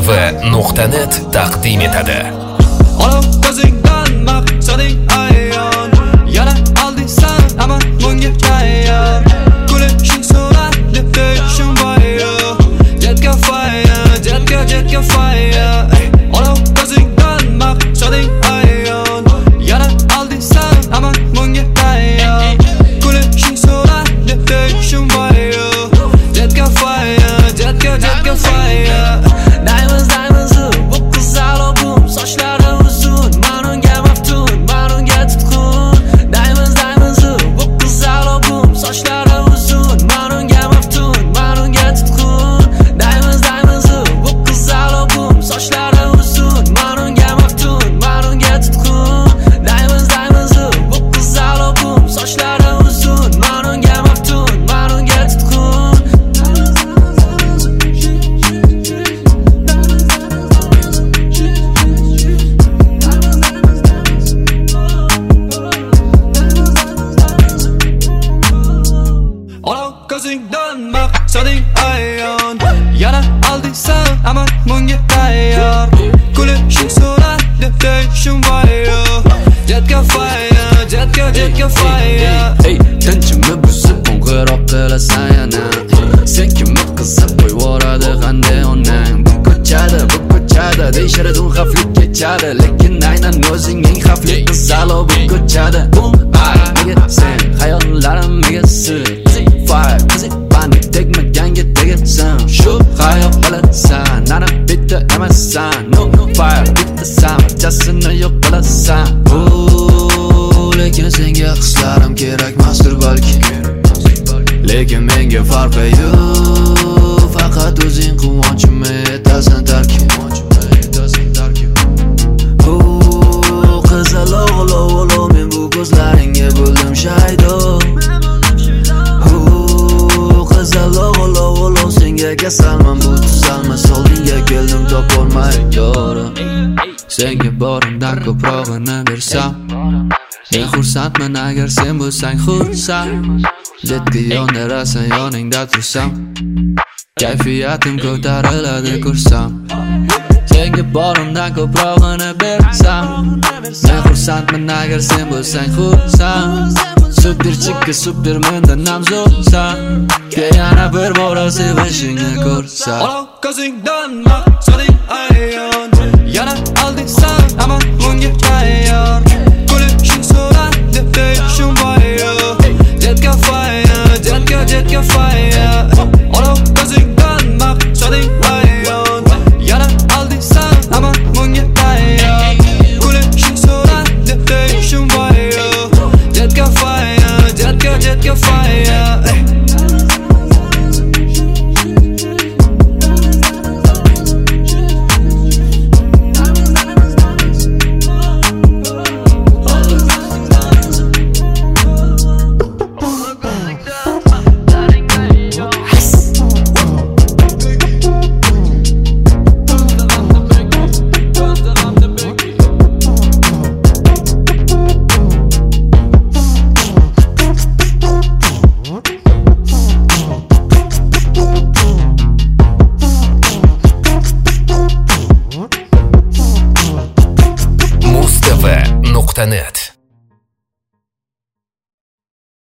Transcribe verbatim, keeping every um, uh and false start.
mustv nuqta net taqdim etadi. Olov ko'zingdan maqsading ayon, yana aldingsan ama bunga tayyor. Kulishing so'rab deb deyishim voyo, jetga fire, jetga jetga fire. Olov ko'zingdan maqsading ayon, yana aldingsan ama bunga tayyor. Kulishing so'rab deb deyishim voyo, jetga fire, jetga jetga fire. Diamonds, diamonds, bu qizlar obum, sochlari uzun, men unga maftun, men unga tutqun. Diamonds, diamonds, bu qizlar obum, sochlari uzun, men unga maftun, men unga tutqun. Diamonds, diamonds, bu qizlar obum, sochlari uzun, men unga maftun, men unga tutqun. Diamonds, diamonds, bu qizlar obum, sochlari uzun, men unga maftun, men unga tutqun. Olov ko'zingdan maqsading ayon, yana aldingsan ama bunga tayyor. Kulishing so'rab deb deyishim voyo, jetga fire, jetga jetga fire. Hey, tinchimni buzib qo'ng'iroq qilasan yana. Sen kimni qizib qo'yvoradi qanday onang? Bu ko'chada, bu ko'chada deyishadi u xavfli kechadi, lekin aynan o'zing eng xavfli qizlar bu ko'chada. Bum, nega sen xayollarim egasi? Fire, qizik panik tegmaganga tegasan. Shu xayol qilasan, ana bitta emassan. No, no fire, bitta sam, barchasini yo'q qilasan. Lekin senga hislarim kerakmasdir balki, lekin menga farqi yo'q. Faqat o'zing quvonchimni etasan tarki. Qizil o'g'lov o'g'lov, men bu ko'zlaringga bo'ldim shaydo. Qizil o'g'lov o'g'lov, senga kasalman, bu tuzalmas, oldinga keldim topolmay dori. Senga borimdan ko'prog'ini bersam, men xursandman agar sen bo'lsang xursand. Jetga yondirasan yoningda tursam, kayfiyatim ko'tariladi ko'rsam. Senga borimdan ko'prog'ini bersam, men xursandman agar sen bo'lsang xursand. Super chiqqa super mendan namzo'san, yana bir bora sevishingni ko'rsam. Olov ko'zingdan maqsading ayon, yana aldingsan ama bunga tayyor. Kulishing so'rab deb deyishim voyo, jetga fire, jetga jetga fire. Olov ko'zingdan maqsading ayon, yana aldingsan ama bunga tayyor. Kulishing so'rab deb deyishim voyo, jetga fire, jetga jetga fire. mustv nuqta net